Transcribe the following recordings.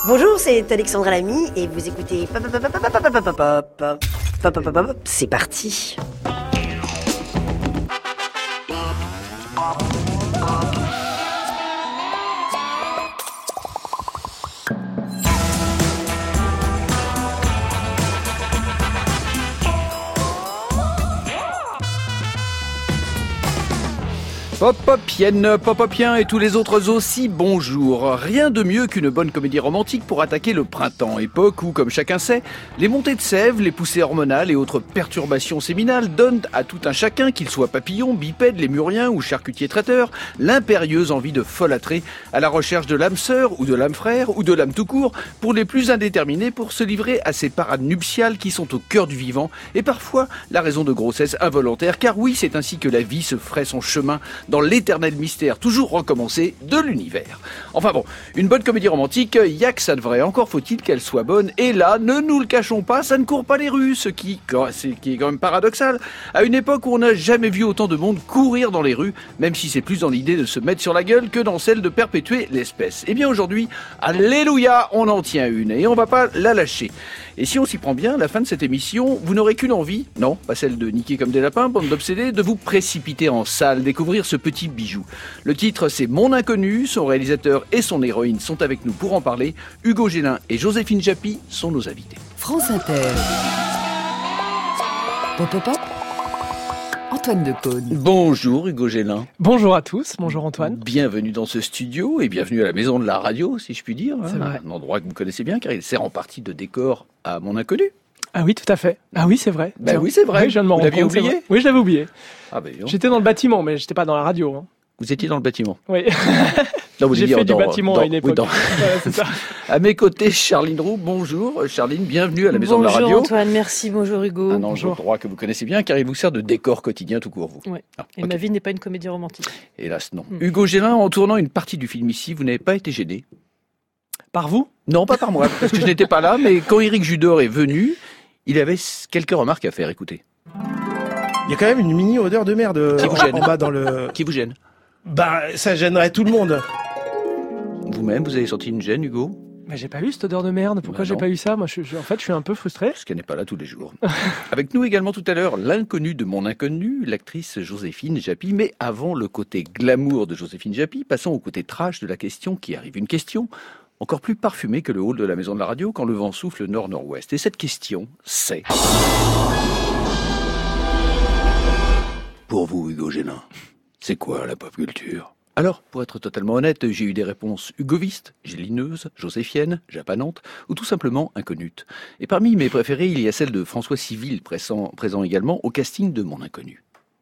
Bonjour, c'est Alexandra Lamy et vous écoutez C'est parti. Popopienne, popopien et tous les autres aussi, bonjour. Rien de mieux qu'une bonne comédie romantique pour attaquer le printemps, époque où, comme chacun sait, les montées de sève, les poussées hormonales et autres perturbations séminales donnent à tout un chacun, qu'il soit papillon, bipède, lémurien ou charcutier traiteur, l'impérieuse envie de folâtrer à la recherche de l'âme sœur ou de l'âme frère ou de l'âme tout court, pour les plus indéterminés pour se livrer à ces parades nuptiales qui sont au cœur du vivant et parfois la raison de grossesse involontaire, car oui, c'est ainsi que la vie se ferait son chemin dans l'éternel mystère toujours recommencé de l'univers. Enfin bon, une bonne comédie romantique, y'a que ça de vrai, encore faut-il qu'elle soit bonne, et là, ne nous le cachons pas, ça ne court pas les rues, ce qui est quand même paradoxal, à une époque où on n'a jamais vu autant de monde courir dans les rues, même si c'est plus dans l'idée de se mettre sur la gueule que dans celle de perpétuer l'espèce. Et bien aujourd'hui, alléluia, on en tient une, et on va pas la lâcher. Et si on s'y prend bien, à la fin de cette émission, vous n'aurez qu'une envie, non, pas celle de niquer comme des lapins, bande d'obsédés, de vous précipiter en salle, découvrir ce petit bijou. Le titre, c'est Mon Inconnu, son réalisateur et son héroïne sont avec nous pour en parler. Hugo Gélin et Joséphine Japy sont nos invités. France Inter. Pop, pop, pop. Antoine Decaune. Bonjour Hugo Gélin. Bonjour à tous, bonjour Antoine. Bienvenue dans ce studio et bienvenue à la maison de la radio, si je puis dire. C'est vrai. Un endroit que vous connaissez bien car il sert en partie de décor à Mon Inconnu. Ah oui, tout à fait. Ah oui, c'est vrai. Ben oui, c'est vrai. Oui, je viens de m'en rendre compte. Vous l'aviez oublié ? Oui, je l'avais oublié. Ah ben, J'étais dans le bâtiment, mais j'étais pas dans la radio. Hein. Vous étiez dans le bâtiment. Oui. Non, J'ai fait du bâtiment à une époque. Oui, Voilà, c'est ça. À mes côtés, Charline Roux. Bonjour Charline, bienvenue à la maison de la radio. Bonjour Antoine, merci, bonjour Hugo. Un endroit que vous connaissez bien car il vous sert de décor quotidien tout court, vous. Ouais. Ah, Et ok. ma vie n'est pas une comédie romantique. Hélas, non. Hugo Gélin, en tournant une partie du film ici, vous n'avez pas été gêné ? Par vous ? Non, pas par moi, parce que je n'étais pas là, mais quand Éric Judor est venu, il avait quelques remarques à faire, écoutez. Il y a quand même une mini odeur de merde Qui vous gêne ? en bas dans le... Qui vous gêne ? Bah, ça gênerait tout le monde. Vous-même, vous avez senti une gêne, Hugo ? Mais j'ai pas eu cette odeur de merde. Pourquoi Bah j'ai non. pas eu ça ? Moi, en fait, je suis un peu frustré. Parce qu'elle n'est pas là tous les jours. Avec nous également tout à l'heure, l'inconnu de Mon Inconnu, l'actrice Joséphine Japy. Mais avant le côté glamour de Joséphine Japy, passons au côté trash de la question qui arrive. Une question encore plus parfumée que le hall de la maison de la radio quand le vent souffle nord-nord-ouest. Et cette question, c'est... Pour vous, Hugo Gélin, c'est quoi la pop culture ? Alors, pour être totalement honnête, j'ai eu des réponses hugovistes, gélineuses, joséphiennes, japanantes, ou tout simplement inconnutes. Et parmi mes préférées, il y a celle de François Civil, présent également au casting de Mon Inconnu.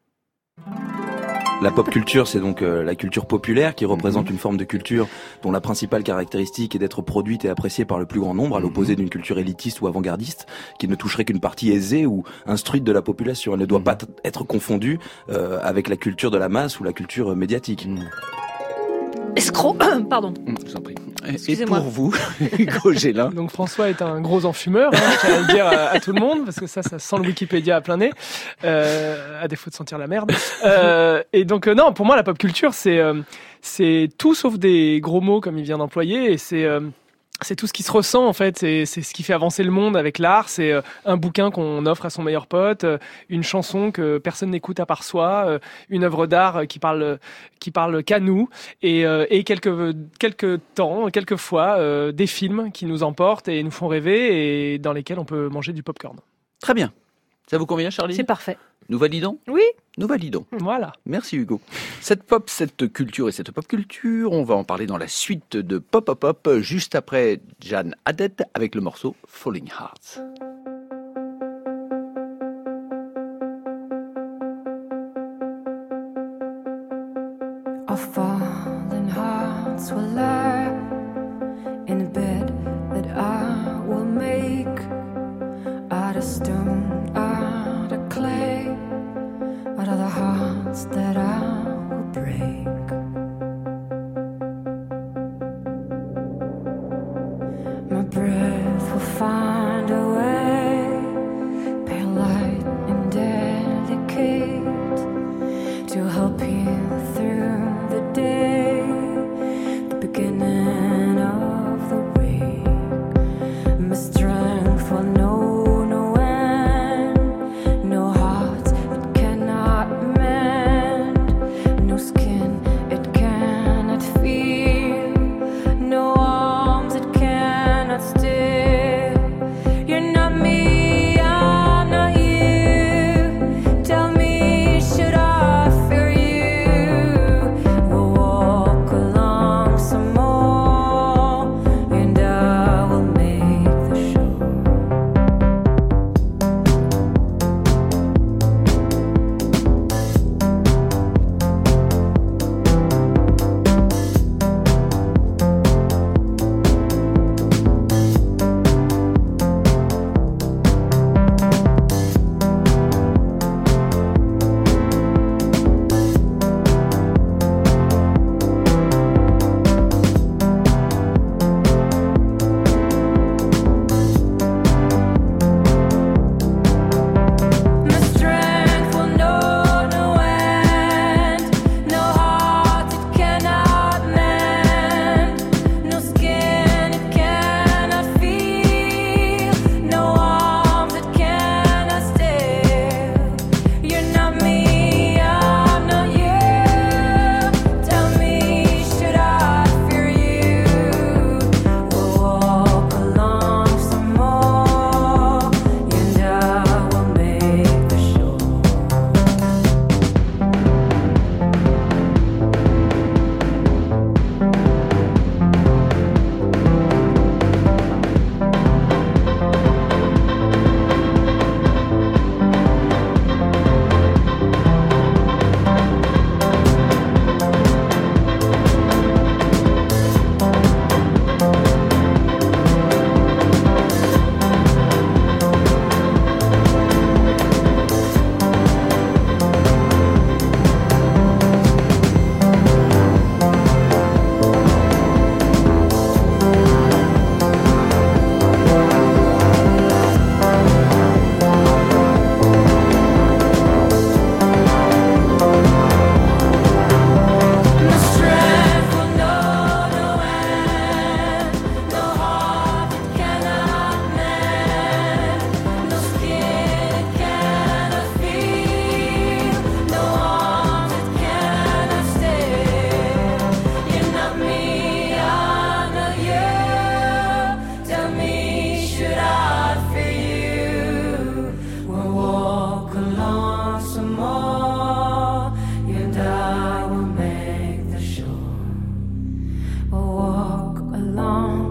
La pop culture, c'est donc la culture populaire qui représente une forme de culture dont la principale caractéristique est d'être produite et appréciée par le plus grand nombre, à l'opposé d'une culture élitiste ou avant-gardiste qui ne toucherait qu'une partie aisée ou instruite de la population. Elle ne doit pas être confondue avec la culture de la masse ou la culture médiatique. Escroc, pardon. Je vous en prie. Et Excusez-moi. pour vous, Hugo Gélin, Donc François est un gros enfumeur, hein, je tiens à le dire à tout le monde, parce que ça sent le Wikipédia à plein nez, à défaut de sentir la merde. Et donc non, pour moi la pop culture c'est tout sauf des gros mots comme il vient d'employer, et c'est tout ce qui se ressent en fait, c'est ce qui fait avancer le monde avec l'art, c'est un bouquin qu'on offre à son meilleur pote, une chanson que personne n'écoute à part soi, une œuvre d'art qui parle qu'à nous, et quelques fois des films qui nous emportent et nous font rêver et dans lesquels on peut manger du popcorn. très bien. Ça vous convient, Charlie ? C'est parfait. Nous validons ? Oui. Nous validons. Voilà. Merci Hugo. Cette culture et cette pop culture, on va en parler dans la suite de Pop Pop Pop, juste après Jeanne Haddad avec le morceau Falling Hearts. Our fallen hearts will lie in a bed that I will make out of stone, out of clay, out of the hearts that I will break. My breath will find a way, pale light and delicate, to help you through the day, the beginning of the way.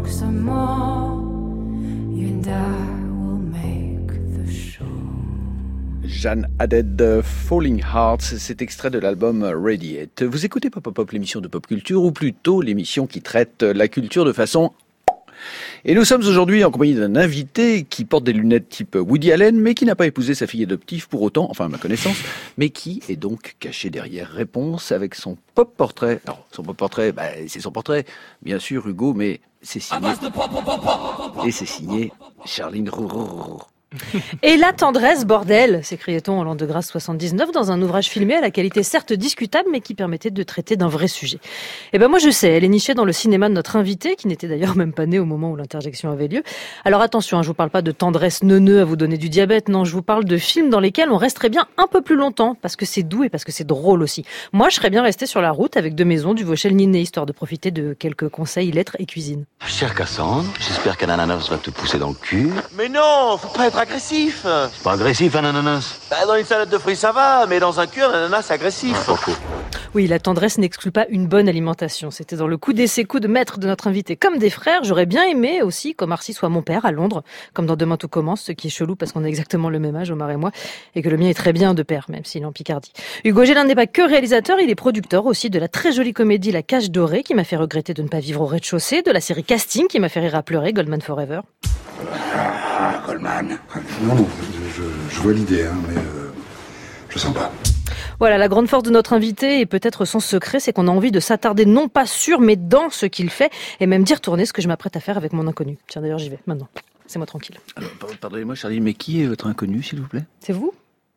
some more. You and I will make the show. Jeanne Haddad, Falling Hearts, c'est extrait de l'album Radiate. Vous écoutez Pop Pop Pop, l'émission de pop culture, ou plutôt l'émission qui traite la culture de façon... Et nous sommes aujourd'hui en compagnie d'un invité qui porte des lunettes type Woody Allen, mais qui n'a pas épousé sa fille adoptive pour autant, enfin à ma connaissance, mais qui est donc caché derrière Réponse avec son pop-portrait. Alors, son pop-portrait, c'est son portrait, bien sûr, Hugo, mais c'est signé... Et c'est signé Charline Roux. Et la tendresse, bordel, s'écriait-on en l'an de grâce 79 dans un ouvrage filmé à la qualité certes discutable mais qui permettait de traiter d'un vrai sujet. Et ben moi je sais, elle est nichée dans le cinéma de notre invité qui n'était d'ailleurs même pas né au moment où l'interjection avait lieu. Alors attention, je vous parle pas de tendresse neuneux à vous donner du diabète, non, je vous parle de films dans lesquels on resterait bien un peu plus longtemps parce que c'est doux et parce que c'est drôle aussi. Moi je serais bien restée sur la route avec Deux Maisons, du Vauchel Ninet, histoire de profiter de quelques conseils, lettres et cuisine. Chère Cassandre, j'espère qu'un ananas va te pousser dans le cul. Mais non, faut pas être agressif. C'est pas agressif un ananas. Dans une salade de fruits ça va, mais dans un cul, un ananas c'est agressif. Oui, la tendresse n'exclut pas une bonne alimentation. C'était dans le coup d'essai, coup de maître de notre invité comme des frères. J'aurais bien aimé aussi qu'Omar Sy soit mon père à Londres, comme dans Demain tout commence, ce qui est chelou parce qu'on a exactement le même âge, Omar et moi, et que le mien est très bien de père, même s'il est en Picardie. Hugo Gélin n'est pas que réalisateur, il est producteur aussi de la très jolie comédie La Cage Dorée, qui m'a fait regretter de ne pas vivre au rez-de-chaussée, de la série Casting, qui m'a fait rire à pleurer, Goldman Forever. Goldman. Non, je vois l'idée, mais je sens pas. Voilà, la grande force de notre invité et peut-être son secret, c'est qu'on a envie de s'attarder non pas sur, mais dans ce qu'il fait, et même d'y retourner, ce que je m'apprête à faire avec mon inconnu. Tiens, d'ailleurs, j'y vais, maintenant. Laissez-moi tranquille. Alors, pardonnez-moi, Charlie, mais qui est votre inconnu, s'il vous plaît ? C'est vous ?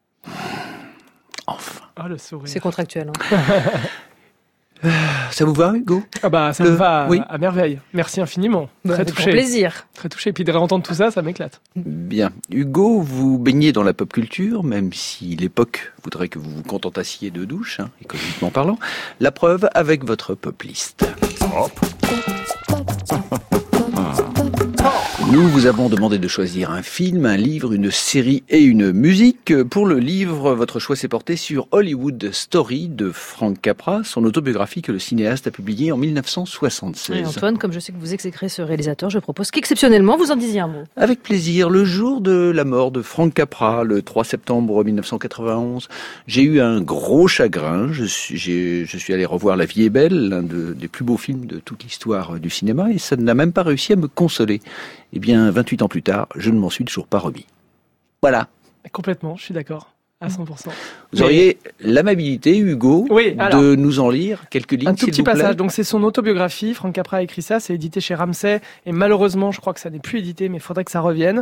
Enfin. Ah, le sourire. C'est contractuel. Hein. Ça vous va, Hugo ? Ah bah, ça me va oui. à merveille. Merci infiniment. Très avec touché. grand plaisir. Très touché. Et puis de réentendre tout ça, ça m'éclate. Bien. Hugo, vous baignez dans la pop culture, même si l'époque voudrait que vous vous contentassiez de douche, économiquement parlant. La preuve avec votre pop list. Nous vous avons demandé de choisir un film, un livre, une série et une musique. Pour le livre, votre choix s'est porté sur Hollywood Story de Frank Capra, son autobiographie que le cinéaste a publiée en 1976. Et Antoine, comme je sais que vous exécrez ce réalisateur, je propose qu'exceptionnellement vous en disiez un mot. Avec plaisir. Le jour de la mort de Frank Capra, le 3 septembre 1991, j'ai eu un gros chagrin. Je suis allé revoir La Vie est belle, l'un des plus beaux films de toute l'histoire du cinéma, et ça n'a même pas réussi à me consoler. Eh bien, 28 ans plus tard, je ne m'en suis toujours pas remis. Voilà. Complètement, je suis d'accord, à 100%. Vous auriez l'amabilité, Hugo, de nous en lire quelques lignes, un tout s'il petit vous plaît. passage. Donc, c'est son autobiographie. Frank Capra a écrit ça. C'est édité chez Ramsay. Et malheureusement, je crois que ça n'est plus édité, mais il faudrait que ça revienne.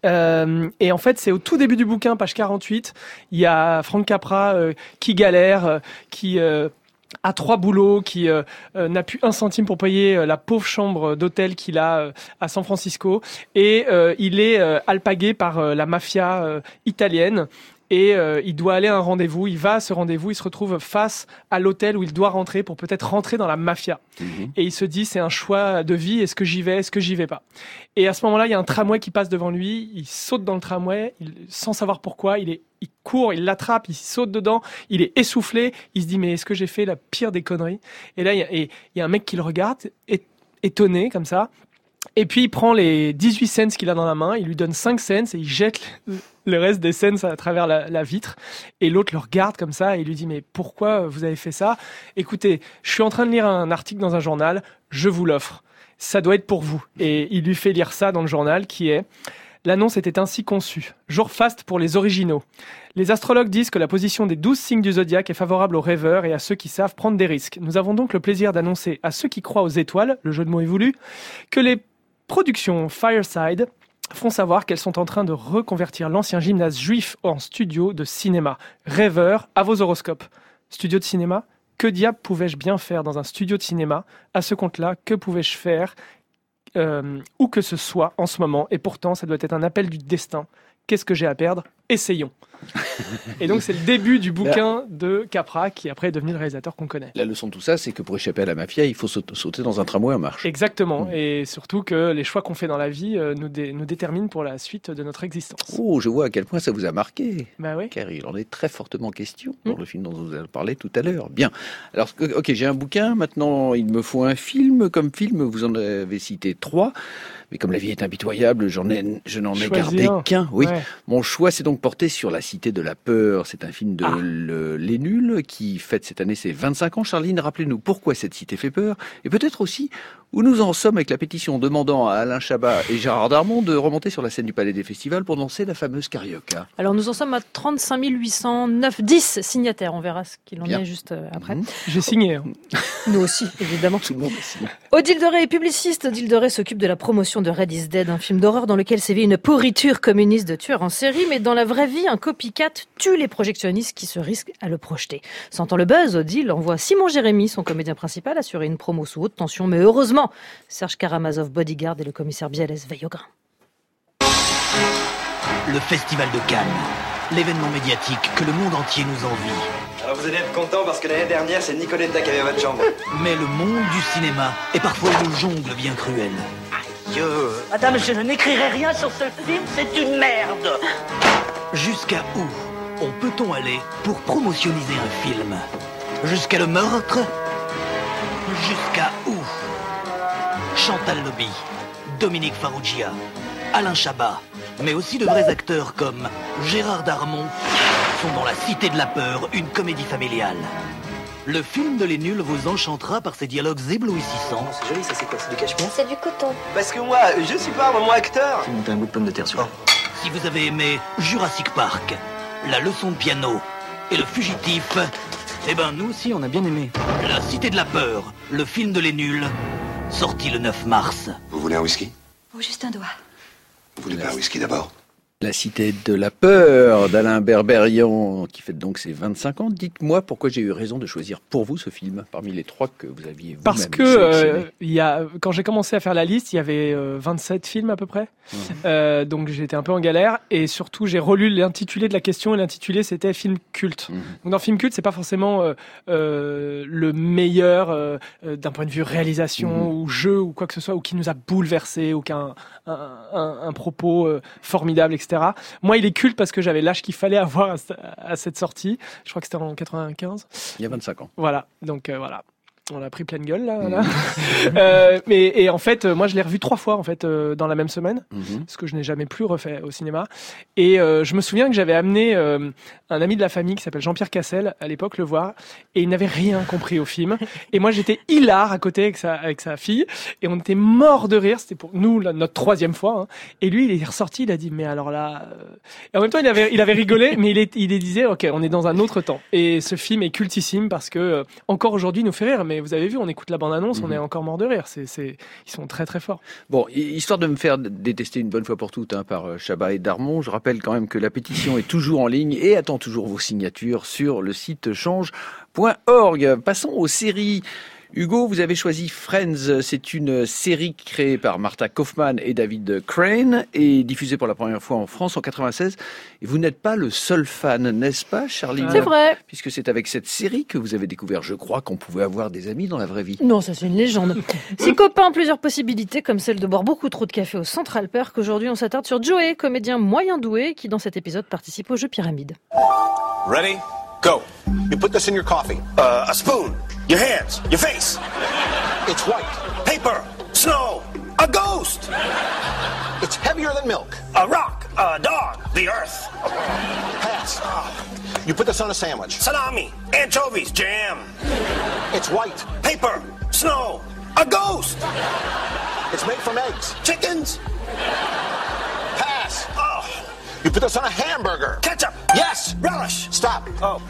Et en fait, c'est au tout début du bouquin, page 48. Il y a Frank Capra qui galère, qui... à 3 boulots, qui n'a plus 1 centime pour payer la pauvre chambre d'hôtel qu'il a à San Francisco, et il est alpagué par la mafia italienne, et il doit aller à un rendez-vous. Il va à ce rendez-vous, il se retrouve face à l'hôtel où il doit rentrer pour peut-être rentrer dans la mafia. Et il se dit, c'est un choix de vie, est-ce que j'y vais, est-ce que j'y vais pas? Et à ce moment-là, il y a un tramway qui passe devant lui, il saute dans le tramway, sans savoir pourquoi, il court, il l'attrape, il saute dedans, il est essoufflé, il se dit, mais est-ce que j'ai fait la pire des conneries? Et là, il y a un mec qui le regarde, étonné, comme ça. Et puis, il prend les 18 cents qu'il a dans la main, il lui donne 5 cents et il jette le reste des cents à travers la vitre. Et l'autre le regarde comme ça et il lui dit, mais pourquoi vous avez fait ça? Écoutez, je suis en train de lire un article dans un journal, je vous l'offre. Ça doit être pour vous. Et il lui fait lire ça dans le journal qui est... L'annonce était ainsi conçue. Jour faste pour les originaux. Les astrologues disent que la position des 12 signes du zodiaque est favorable aux rêveurs et à ceux qui savent prendre des risques. Nous avons donc le plaisir d'annoncer à ceux qui croient aux étoiles, le jeu de mots est voulu, que les productions Fireside font savoir qu'elles sont en train de reconvertir l'ancien gymnase juif en studio de cinéma. Rêveurs, à vos horoscopes. Studio de cinéma? Que diable pouvais-je bien faire dans un studio de cinéma? À ce compte-là, que pouvais-je faire où que ce soit en ce moment? Et pourtant, ça doit être un appel du destin. Qu'est-ce que j'ai à perdre? essayons. Et donc c'est le début du bouquin de Capra qui après est devenu le réalisateur qu'on connaît. La leçon de tout ça, c'est que pour échapper à la mafia, il faut sauter dans un tramway en marche. Exactement, et surtout que les choix qu'on fait dans la vie nous déterminent pour la suite de notre existence. Oh, je vois à quel point ça vous a marqué. Bah oui. Car il en est très fortement question dans le film dont vous avez parlé tout à l'heure. Bien. Alors, ok, j'ai un bouquin, maintenant il me faut un film. Comme film, vous en avez cité 3. Mais comme la vie est impitoyable, je n'en ai gardé qu'un. Oui. Ouais. Mon choix s'est donc porté sur La Cité de la Peur. C'est un film de Les Nuls qui fête cette année ses 25 ans. Charline, rappelez-nous pourquoi cette cité fait peur et peut-être aussi où nous en sommes avec la pétition demandant à Alain Chabat et Gérard Darmon de remonter sur la scène du Palais des Festivals pour danser la fameuse carioca. Alors nous en sommes à 35 809 signataires. On verra ce qu'il en est juste après. J'ai signé. Nous aussi, évidemment. Tout le monde a signé. Odile de Ré est publiciste. Odile de Ré s'occupe de la promotion de Red is Dead, un film d'horreur dans lequel sévit une pourriture communiste de tueurs en série, mais dans la vraie vie, un copycat tue les projectionnistes qui se risquent à le projeter. Sentant le buzz, Odile envoie Simon Jérémy, son comédien principal, assurer une promo sous haute tension, mais heureusement, Serge Karamazov, bodyguard, et le commissaire Bialès veillent au grain. Le Festival de Cannes, l'événement médiatique que le monde entier nous envie. Alors vous allez être content parce que l'année dernière, c'est Nicoletta qui avait votre chambre. Mais le monde du cinéma est parfois une jungle bien cruelle. Aïe. Madame, je n'écrirai rien sur ce film, c'est une merde. Jusqu'à où peut-on aller pour promotioniser un film? Jusqu'à le meurtre? Jusqu'à où? Chantal Lobby, Dominique Farrugia, Alain Chabat, mais aussi de vrais acteurs comme Gérard Darmon sont dans La Cité de la Peur, une comédie familiale. Le film de Les Nuls vous enchantera par ses dialogues éblouissants. C'est joli, ça c'est quoi? C'est du cachemire? C'est du coton. Parce que moi, je suis pas un moment acteur. Tu montes un bout de pomme de terre sur. Si vous avez aimé Jurassic Park, La Leçon de piano et Le Fugitif, eh ben nous aussi on a bien aimé. La Cité de la Peur, le film de Les Nuls, sorti le 9 mars. Vous voulez un whisky? Oh, juste un doigt. Vous voulez pas un whisky d'abord? La Cité de la Peur d'Alain Berberian, qui fête donc ses 25 ans. Dites-moi pourquoi j'ai eu raison de choisir pour vous ce film, parmi les 3 que vous aviez vous-même Parce que quand j'ai commencé à faire la liste, il y avait 27 films à peu près. Donc j'étais un peu en galère. Et surtout, j'ai relu l'intitulé de la question. Et l'intitulé, c'était film culte. Donc dans film culte, c'est pas forcément le meilleur d'un point de vue réalisation ou jeu ou quoi que ce soit, ou qui nous a bouleversé, ou qu'un un propos formidable, etc. Moi, il est culte parce que j'avais l'âge qu'il fallait avoir à cette sortie. Je crois que c'était en 95. Il y a 25 ans. Voilà. Donc, voilà. On a pris pleine gueule, là. Et en fait, moi, je l'ai revu 3 fois, en fait, dans la même semaine. Parce que je n'ai jamais plus refait au cinéma. Et je me souviens que j'avais amené un ami de la famille qui s'appelle Jean-Pierre Cassel, à l'époque, le voir. Et il n'avait rien compris au film. Et moi, j'étais hilar à côté avec sa fille. Et on était mort de rire. C'était pour nous, notre 3e fois. Hein. Et lui, il est ressorti, il a dit, mais alors là... Et en même temps, il avait rigolé, mais il disait, OK, on est dans un autre temps. Et ce film est cultissime parce que, encore aujourd'hui, il nous fait rire. Mais vous avez vu, on écoute la bande-annonce, on est encore mort de rire. Ils sont très très forts. Bon, histoire de me faire détester une bonne fois pour toutes par Chabat et Darmon, je rappelle quand même que la pétition est toujours en ligne et attend toujours vos signatures sur le site change.org. Passons aux séries. Hugo, vous avez choisi Friends. C'est une série créée par Martha Kaufman et David Crane et diffusée pour la première fois en France en 96. Et vous n'êtes pas le seul fan, n'est-ce pas, Charline? C'est vrai. Puisque c'est avec cette série que vous avez découvert, je crois, qu'on pouvait avoir des amis dans la vraie vie. Non, ça c'est une légende. 6 copains, plusieurs possibilités, comme celle de boire beaucoup trop de café au Central Perk. Aujourd'hui, on s'attarde sur Joey, comédien moyen doué, qui dans cet épisode participe au jeu Pyramide. Ready? Go. You put this in your coffee. A spoon. Your hands. Your face. It's white. Paper. Snow. A ghost. It's heavier than milk. A rock. A dog. The earth. Pass. You put this on a sandwich. Salami. Anchovies. Jam. It's white. Paper. Snow. A ghost. It's made from eggs. Chickens. Pass. Oh. You put this on a hamburger. Ketchup. Yes. Relish. Stop. Oh.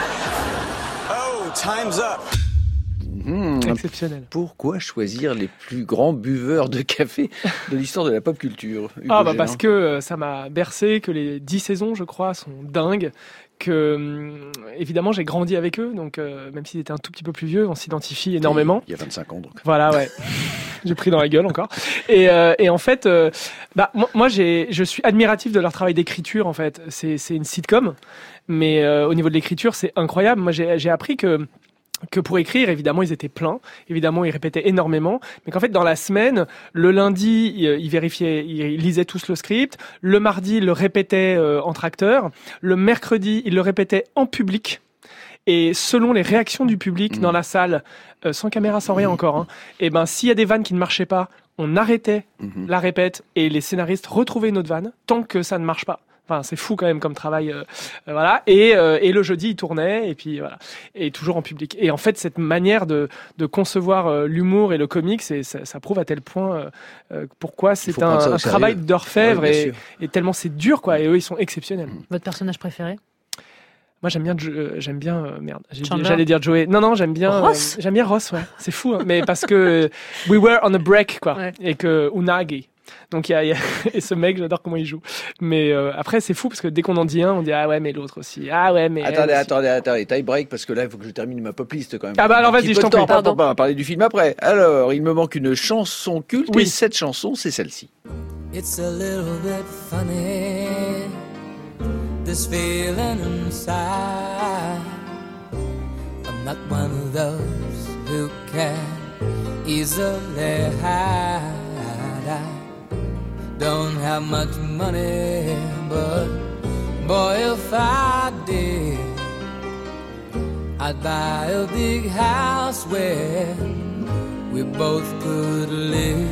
Oh, time's up. Exceptionnel. Pourquoi choisir les plus grands buveurs de café de l'histoire de la pop culture, Hugo parce que ça m'a bercé, que les 10 saisons, je crois, sont dingues, que évidemment j'ai grandi avec eux, donc même s'ils étaient un tout petit peu plus vieux, on s'identifie énormément. Il y a 25 ans donc. Voilà, ouais. J'ai pris dans la gueule encore. Et en fait, Moi, je suis admiratif de leur travail d'écriture, en fait. C'est une sitcom, mais au niveau de l'écriture, c'est incroyable. Moi, j'ai appris que pour écrire, évidemment, ils étaient pleins. Évidemment, ils répétaient énormément. Mais qu'en fait, dans la semaine, le lundi, ils vérifiaient, ils lisaient tous le script. Le mardi, ils le répétaient entre acteurs. Le mercredi, ils le répétaient en public. Et selon les réactions du public dans la salle, sans caméra, sans rien encore, hein, et ben, s'il y a des vannes qui ne marchaient pas, on arrêtait la répète et les scénaristes retrouvaient une autre vanne tant que ça ne marche pas. Enfin, c'est fou quand même comme travail, voilà. Et le jeudi, ils tournaient et puis voilà, et toujours en public. Et en fait, cette manière de concevoir l'humour et le comique, ça prouve à tel point pourquoi c'est un travail d'orfèvre et tellement c'est dur, quoi. Et eux, ils sont exceptionnels. Votre personnage préféré? Moi, j'aime bien, merde. J'allais dire Joey. Non, j'aime bien Ross. J'aime bien Ross, ouais. C'est fou, hein. Mais parce que we were on a break, quoi. Ouais. Et que Unagi. Donc, et ce mec, j'adore comment il joue. Mais après, c'est fou parce que dès qu'on en dit un, on dit ah ouais, mais l'autre aussi. Ah ouais, mais. Attendez, tie break parce que là, il faut que je termine ma pop list quand même. Ah bah alors vas-y, je t'en prie. On va parler du film après. Alors, il me manque une chanson culte et cette chanson, c'est celle-ci. It's a little bit funny. This feeling inside. I'm not one of those who can easily hide. I don't have much money, but boy, if I did, I'd buy a big house where we both could live.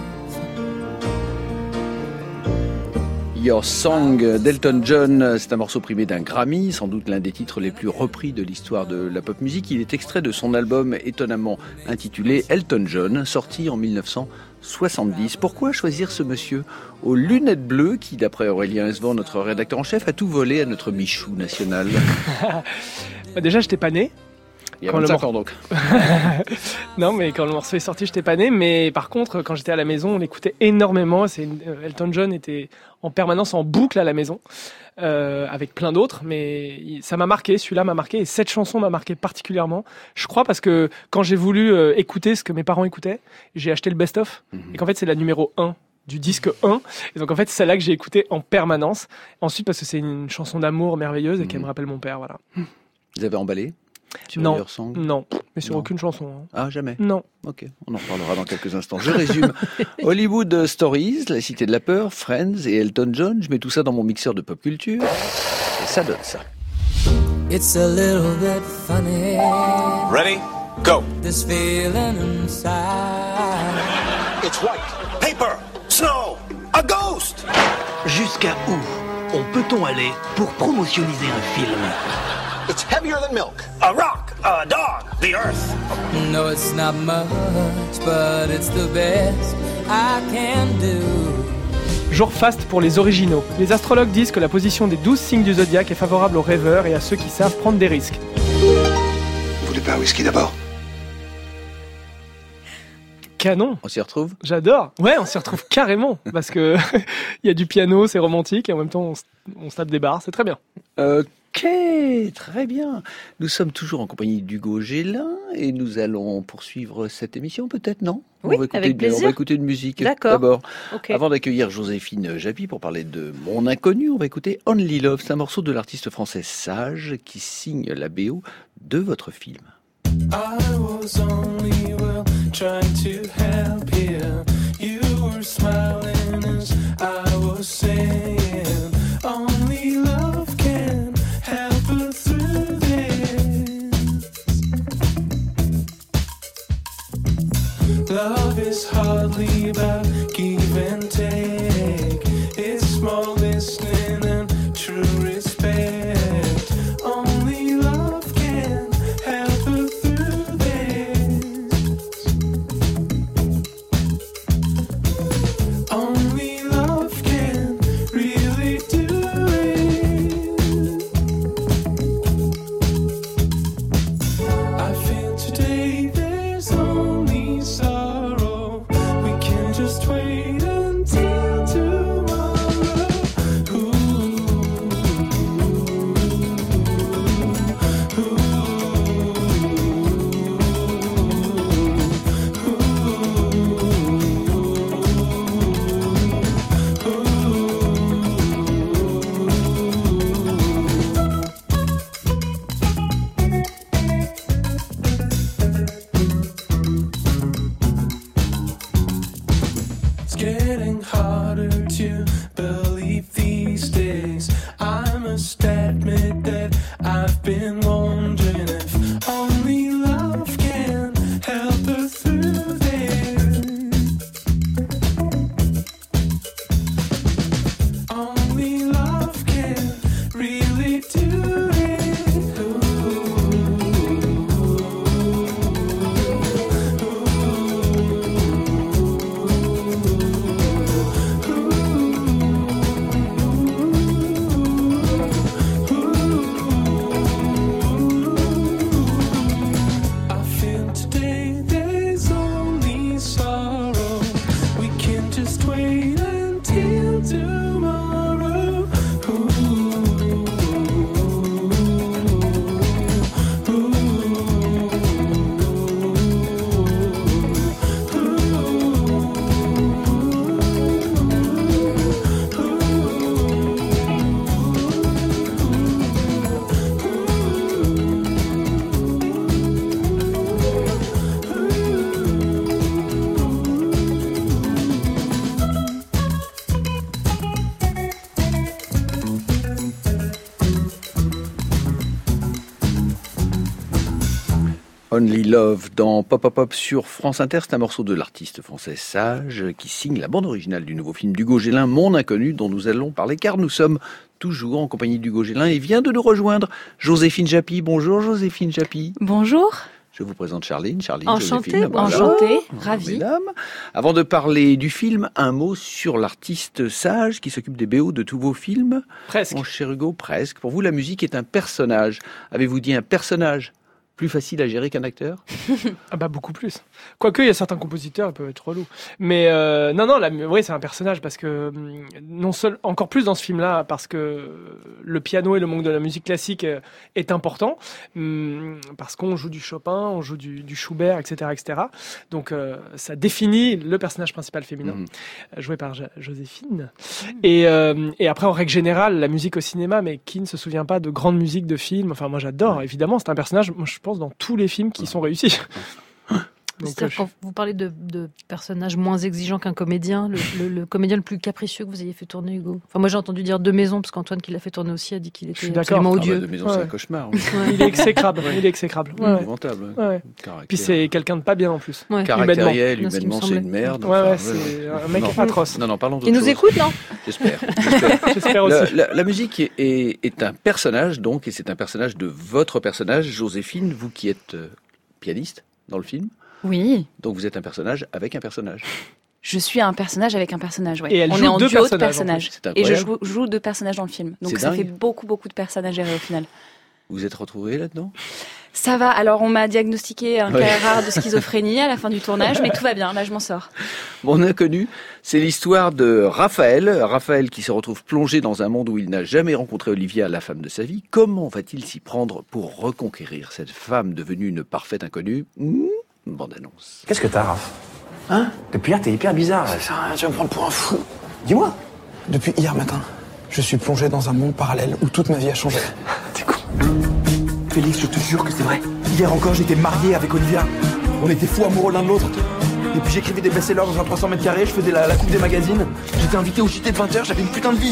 Your Song d'Elton John, c'est un morceau primé d'un Grammy, sans doute l'un des titres les plus repris de l'histoire de la pop musique. Il est extrait de son album étonnamment intitulé Elton John, sorti en 1970. Pourquoi choisir ce monsieur aux lunettes bleues qui, d'après Aurélien Esvant, notre rédacteur en chef, a tout volé à notre Michou national? Déjà, je t'ai pas né. Il y a 25 ans donc. Non, mais quand le morceau est sorti, je n'étais pas né. Mais par contre, quand j'étais à la maison, on l'écoutait énormément. Elton John était en permanence en boucle à la maison, avec plein d'autres. Mais ça m'a marqué, celui-là m'a marqué. Et cette chanson m'a marqué particulièrement. Je crois parce que quand j'ai voulu écouter ce que mes parents écoutaient, j'ai acheté le best-of. Et qu'en fait, c'est la numéro 1 du disque 1. Et donc en fait, c'est celle-là que j'ai écouté en permanence. Ensuite, parce que c'est une chanson d'amour merveilleuse et qu'elle me rappelle mon père. Voilà. Vous avez emballé? Non, mais sur aucune chanson. Hein. Ah, jamais? Non. Ok, on en reparlera dans quelques instants. Je résume. Hollywood Stories, La Cité de la Peur, Friends et Elton John. Je mets tout ça dans mon mixeur de pop culture. Et ça donne ça. It's a little bit funny. Ready? Go. This feeling inside. It's white. Paper. Snow. A ghost. Jusqu'à où peut-on aller pour promotioniser un film? It's heavier than milk. A rock, a dog, the earth. No, it's not much, but it's the best I can do. Jour faste pour les originaux. Les astrologues disent que la position des 12 signes du zodiaque est favorable aux rêveurs et à ceux qui savent prendre des risques. Vous voulez pas un whisky d'abord? Canon. On s'y retrouve? J'adore. Ouais, on s'y retrouve carrément parce que il y a du piano, c'est romantique et en même temps on se tape des barres, c'est très bien. Ok, très bien. Nous sommes toujours en compagnie d'Hugo Gélin et nous allons poursuivre cette émission, peut-être, non? Oui, on va écouter avec plaisir. On va écouter de musique d'abord. Okay. Avant d'accueillir Joséphine Japy pour parler de Mon Inconnu, on va écouter Only Love. C'est un morceau de l'artiste français Sage qui signe la BO de votre film. I was only trying to help you. You were smiling as I was saying, only love can help us through this. Love is hardly about give and take. It's more listening and true respect. Only love can help us through this. Only love can really do it. I feel today there's only sorrow. We can just wait until tomorrow. Ooh, ooh, ooh, ooh. getting harder to believe these days. I must admit that I've been wondering if only love can help her through this. Only love can really do it. I feel today there's only sorrow. We can just wait until tomorrow. Only Love dans Pop Pop Pop sur France Inter, c'est un morceau de l'artiste français Sage qui signe la bande originale du nouveau film d'Hugo Gélin, Mon Inconnu, dont nous allons parler car nous sommes toujours en compagnie d'Hugo Gélin et vient de nous rejoindre Joséphine Japy. Bonjour Joséphine Japy. Bonjour. Je vous présente Charline. Enchantée, Joséphine. enchantée, ravie. Mesdames. Avant de parler du film, un mot sur l'artiste Sage qui s'occupe des BO de tous vos films. Presque. Mon cher Hugo, presque. Pour vous, la musique est un personnage. Avez-vous dit un personnage plus facile à gérer qu'un acteur? Ah bah beaucoup plus. Quoique il y a certains compositeurs qui peuvent être relous. Mais non, oui, c'est un personnage parce que encore plus dans ce film-là parce que le piano et le monde de la musique classique est important parce qu'on joue du Chopin, on joue du Schubert, etc., etc. Donc ça définit le personnage principal féminin joué par Joséphine. Et après en règle générale la musique au cinéma, mais qui ne se souvient pas de grandes musiques de films? Enfin moi j'adore. Évidemment c'est un personnage. Moi je pense dans tous les films qui sont réussis. Donc, c'est-à-dire quand vous parlez de personnages moins exigeants qu'un comédien, le comédien le plus capricieux que vous ayez fait tourner, Hugo. Enfin, moi j'ai entendu dire De Maison, parce qu'Antoine qui l'a fait tourner aussi a dit qu'il était absolument odieux. De Maison, c'est un cauchemar. Il est exécrable. Il est exécrable. Épouvantable. Ouais. Puis c'est quelqu'un de pas bien en plus. Caractériel, humainement, c'est une merde. C'est un mec atroce. Non, parlons d'autre chose. Il nous écoute, non? J'espère aussi. La musique est un personnage, donc, et c'est un personnage de votre personnage, Joséphine, vous qui êtes pianiste dans le film. Oui. Donc vous êtes un personnage avec un personnage. Je suis un personnage avec un personnage, ouais. Et elle on joue est en deux duo de personnages. personnages. Et je joue deux personnages dans le film. Donc ça fait beaucoup de personnages à gérer au final. Vous êtes retrouvés là-dedans? Ça va. Alors on m'a diagnostiqué un cas rare de schizophrénie à la fin du tournage, mais tout va bien. Là je m'en sors. Mon Inconnu, c'est l'histoire de Raphaël qui se retrouve plongé dans un monde où il n'a jamais rencontré Olivia, la femme de sa vie. Comment va-t-il s'y prendre pour reconquérir cette femme devenue une parfaite inconnue? Bande-annonce. Qu'est-ce que t'as, Raph? Hein? Depuis hier, t'es hyper bizarre. Ça sert à rien, tu vas me prendre pour un fou. Dis-moi. Depuis hier matin, je suis plongé dans un monde parallèle où toute ma vie a changé. T'es con. Félix, je te jure que c'est vrai. Hier encore, j'étais marié avec Olivia. On était fous amoureux l'un de l'autre. Et puis j'écrivais des best-sellers dans un 300 mètres carrés, je faisais la coupe des magazines. J'étais invité au JT de 20h, j'avais une putain de vie.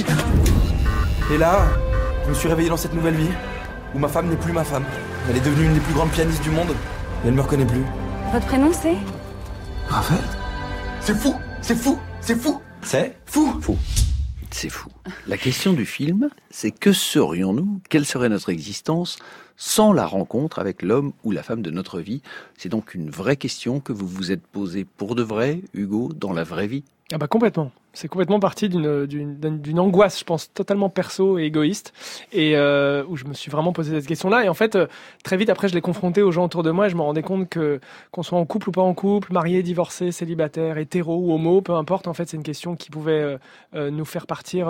Et là, je me suis réveillé dans cette nouvelle vie où ma femme n'est plus ma femme. Elle est devenue une des plus grandes pianistes du monde et elle me reconnaît plus. Votre prénom c'est? Raphaël? C'est fou, c'est fou, c'est fou. C'est fou. C'est fou. La question du film, c'est que serions-nous, quelle serait notre existence sans la rencontre avec l'homme ou la femme de notre vie? C'est donc une vraie question que vous vous êtes posée pour de vrai, Hugo, dans la vraie vie? Ah bah complètement. C'est complètement parti d'une angoisse, je pense, totalement perso et égoïste, et où je me suis vraiment posé cette question-là. Et en fait, très vite après, je l'ai confronté aux gens autour de moi et je me rendais compte que qu'on soit en couple ou pas en couple, marié, divorcé, célibataire, hétéro ou homo, peu importe. En fait, c'est une question qui pouvait nous faire partir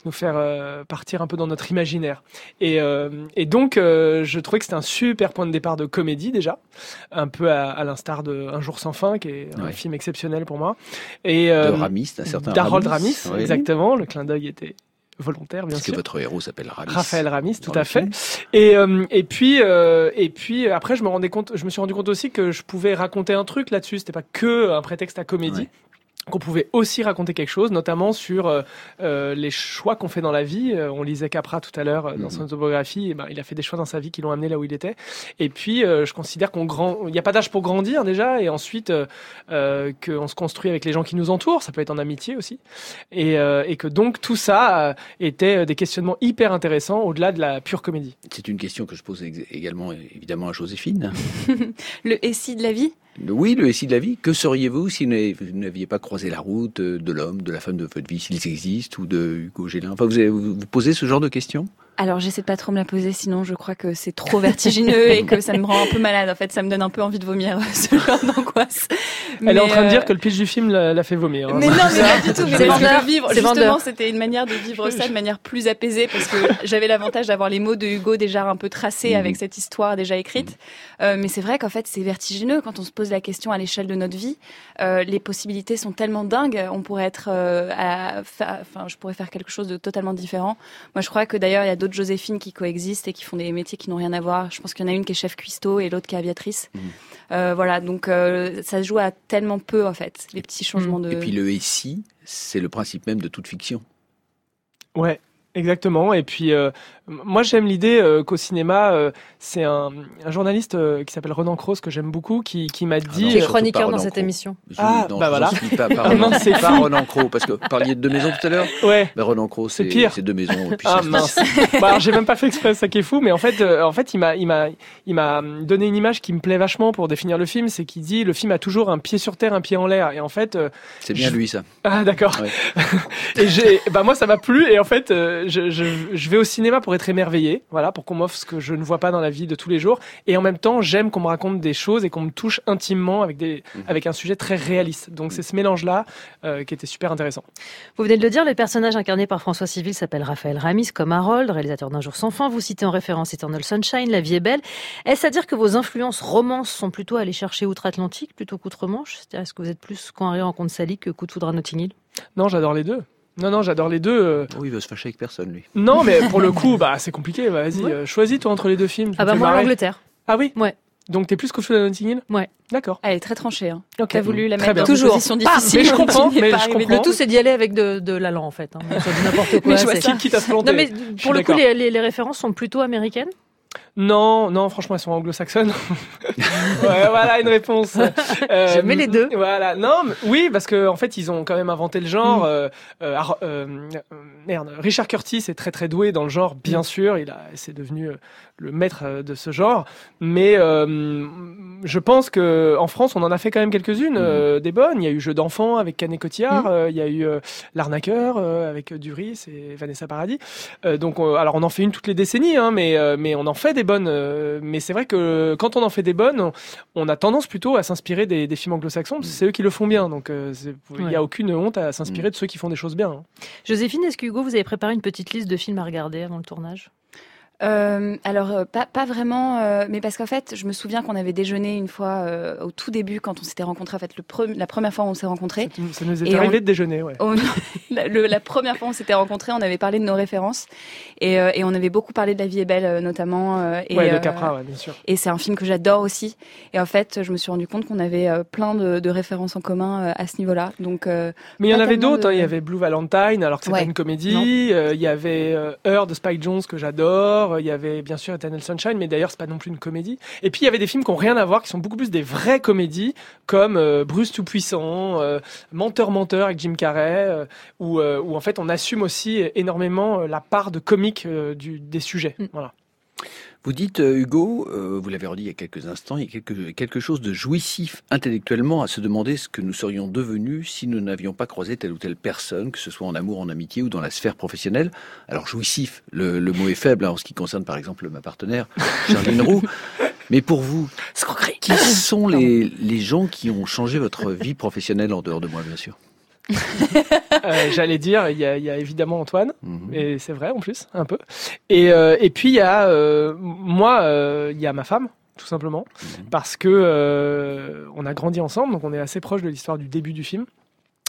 un peu dans notre imaginaire. Et donc, je trouvais que c'était un super point de départ de comédie déjà, un peu à l'instar de Un jour sans fin, qui est un film exceptionnel pour moi. Et de Ramis, un certain Harold Ramis, oui. Exactement. Le clin d'œil était volontaire, bien sûr. Parce que votre héros s'appelle Ramis. Raphaël Ramis, tout à fait. Et puis après, je me suis rendu compte aussi que je pouvais raconter un truc là-dessus. C'était pas que un prétexte à comédie. Ouais. qu'on pouvait aussi raconter quelque chose, notamment sur les choix qu'on fait dans la vie. On lisait Capra tout à l'heure dans son autobiographie. Il a fait des choix dans sa vie qui l'ont amené là où il était. Et puis, je considère il n'y a pas d'âge pour grandir déjà, et ensuite qu'on se construit avec les gens qui nous entourent. Ça peut être en amitié aussi, et que donc tout ça était des questionnements hyper intéressants au-delà de la pure comédie. C'est une question que je pose également évidemment à Joséphine. Le et si de la vie. Oui, le récit de la vie. Que seriez-vous si vous n'aviez pas croisé la route de l'homme, de la femme de votre vie, s'ils existent, ou de Hugo Gélin? Enfin, vous posez ce genre de questions? Alors, j'essaie de pas trop me la poser, sinon je crois que c'est trop vertigineux et que ça me rend un peu malade. En fait, ça me donne un peu envie de vomir, ce genre d'angoisse. Elle est en train de dire que le pitch du film l'a fait vomir. Mais non, mais pas du tout. Mais vendeur. Vivre, justement, c'était une manière de vivre ça de manière plus apaisée, parce que j'avais l'avantage d'avoir les mots de Hugo déjà un peu tracés avec cette histoire déjà écrite. Mais c'est vrai qu'en fait, c'est vertigineux quand on se pose la question à l'échelle de notre vie. Les possibilités sont tellement dingues. On pourrait être, je pourrais faire quelque chose de totalement différent. Moi, je crois que d'ailleurs, il y a d'autres Joséphine qui coexistent et qui font des métiers qui n'ont rien à voir. Je pense qu'il y en a une qui est chef cuistot et l'autre qui est aviatrice. Voilà, donc ça se joue à tellement peu, en fait, les petits changements de... Et puis le « et si », c'est le principe même de toute fiction. Ouais. Exactement. Et puis, moi, j'aime l'idée qu'au cinéma, c'est un journaliste qui s'appelle Ronan Croce, que j'aime beaucoup, qui m'a dit... Qui est chroniqueur dans cette émission. Voilà. C'est pas Ronan Croce, parce que vous parliez de Deux Maisons tout à l'heure. Ouais. Ronan Croce, c'est pire. C'est Deux Maisons. Mince. Alors, j'ai même pas fait exprès, ça qui est fou, mais en fait, il m'a donné une image qui me plaît vachement pour définir le film, c'est qu'il dit le film a toujours un pied sur terre, un pied en l'air. Et en fait... c'est bien lui, ça. Ah, d'accord. Ouais. Et moi, ça m'a plu, et en fait... Je vais au cinéma pour être émerveillé, voilà, pour qu'on m'offre ce que je ne vois pas dans la vie de tous les jours. Et en même temps, j'aime qu'on me raconte des choses et qu'on me touche intimement avec un sujet très réaliste. Donc c'est ce mélange-là qui était super intéressant. Vous venez de le dire, le personnage incarné par François Civil s'appelle Raphaël Ramis, comme Harold, réalisateur d'Un jour sans fin. Vous citez en référence Eternal Sunshine, La vie est belle. Est-ce à dire que vos influences romances sont plutôt à aller chercher outre-Atlantique plutôt qu'outre-Manche? C'est-à-dire, est-ce que vous êtes plus Quand Harry rencontre Sally que Coup de foudre à Notting Hill? Non, j'adore les deux. Non, j'adore les deux. Oui, il veut se fâcher avec personne, lui. Non, mais pour le coup, c'est compliqué. Vas-y, choisis toi entre les deux films. Moi, l'Angleterre. Ah oui? Ouais. Donc t'es plus Coup de foudre à Notting Hill? Ouais. D'accord. Elle est très tranchée. Hein. Okay. T'as voulu la Très mettre bien. dans une position difficile. Mais je comprends. Le tout, c'est d'y aller avec de l'allant, en fait. Ça dit n'importe quoi. Mais je vois ça. Quitte à se planter. Non, mais pour le coup, les références sont plutôt américaines? Non, franchement, elles sont anglo-saxonnes. Ouais, voilà une réponse. Je mets les deux. Voilà, non, oui, parce que en fait, ils ont quand même inventé le genre. Richard Curtis est très très doué dans le genre, bien sûr. C'est devenu le maître de ce genre. Mais je pense que en France, on en a fait quand même quelques-unes, des bonnes. Il y a eu Jeux d'enfants avec Canet Cotillard. Il y a eu L'Arnaqueur avec Duris et Vanessa Paradis. Donc, alors on en fait une toutes les décennies, hein, mais on en fait des bonnes, mais c'est vrai que quand on en fait des bonnes, on a tendance plutôt à s'inspirer des films anglo-saxons, parce que c'est eux qui le font bien, donc il n'y a aucune honte à s'inspirer de ceux qui font des choses bien. Hein. Joséphine, est-ce que Hugo, vous avez préparé une petite liste de films à regarder avant le tournage? Alors pas vraiment, mais parce qu'en fait je me souviens qu'on avait déjeuné une fois au tout début quand on s'était rencontrés, en fait la première fois où on s'est rencontrés. Ça nous est arrivé de déjeuner, ouais. La première fois où on s'était rencontrés, on avait parlé de nos références et on avait beaucoup parlé de La vie est belle notamment. Le Capra, ouais, bien sûr. Et c'est un film que j'adore aussi. Et en fait je me suis rendu compte qu'on avait plein de références en commun à ce niveau-là. Donc mais il y en avait d'autres. Il y avait Blue Valentine, alors que c'est pas une comédie. Il y avait Her de Spike Jonze que j'adore. Il y avait bien sûr Eternal Sunshine, mais d'ailleurs c'est pas non plus une comédie. Et puis il y avait des films qui ont rien à voir, qui sont beaucoup plus des vraies comédies, comme Bruce Tout-Puissant, Menteur avec Jim Carrey, où en fait on assume aussi énormément la part de comique des sujets. Voilà. Vous dites, Hugo, vous l'avez redit il y a quelques instants, il y a quelque chose de jouissif intellectuellement à se demander ce que nous serions devenus si nous n'avions pas croisé telle ou telle personne, que ce soit en amour, en amitié ou dans la sphère professionnelle. Alors jouissif, le mot est faible en ce qui concerne par exemple ma partenaire, Charline Roux. Mais pour vous, qui sont les gens qui ont changé votre vie professionnelle en dehors de moi, bien sûr? J'allais dire, il y a évidemment Antoine, et c'est vrai en plus, un peu. Et puis il y a moi, il y a ma femme, tout simplement, parce que on a grandi ensemble, donc on est assez proche de l'histoire du début du film.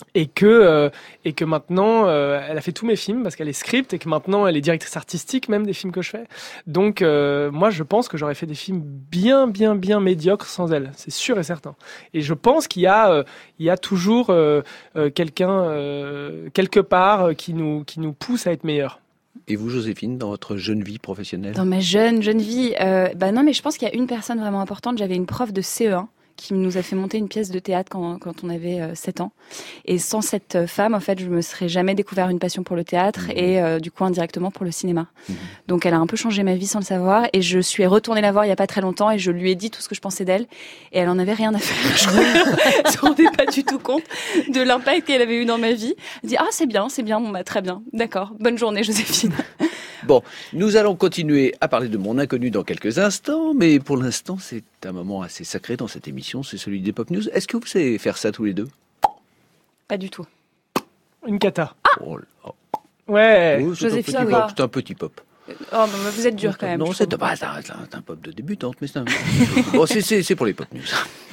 Et que maintenant, elle a fait tous mes films parce qu'elle est script et que maintenant elle est directrice artistique même des films que je fais. Donc moi je pense que j'aurais fait des films bien médiocres sans elle, c'est sûr et certain. Et je pense qu'il y a toujours quelqu'un quelque part qui nous pousse à être meilleurs. Et vous, Joséphine, dans votre jeune vie professionnelle? Dans ma jeune vie, non, mais je pense qu'il y a une personne vraiment importante. J'avais une prof de CE1 qui nous a fait monter une pièce de théâtre quand on avait 7 ans. Et sans cette femme, en fait, je me serais jamais découvert une passion pour le théâtre et du coup indirectement pour le cinéma. Donc elle a un peu changé ma vie sans le savoir et je suis retournée la voir il y a pas très longtemps et je lui ai dit tout ce que je pensais d'elle et elle en avait rien à faire. Je ne me rendais pas du tout compte de l'impact qu'elle avait eu dans ma vie. Elle dit c'est bien, bon bah très bien, d'accord, bonne journée Joséphine. Bon, nous allons continuer à parler de mon inconnu dans quelques instants, mais pour l'instant, c'est un moment assez sacré dans cette émission, c'est celui des Pop News. Est-ce que vous savez faire ça tous les deux? Pas du tout. Une cata. Oh là. Ouais, oh, Joséphine, c'est un petit pop. Oh, mais vous êtes dur quand même. Non, c'est un pop de débutante, mais c'est un... Bon, c'est pour les Pop News.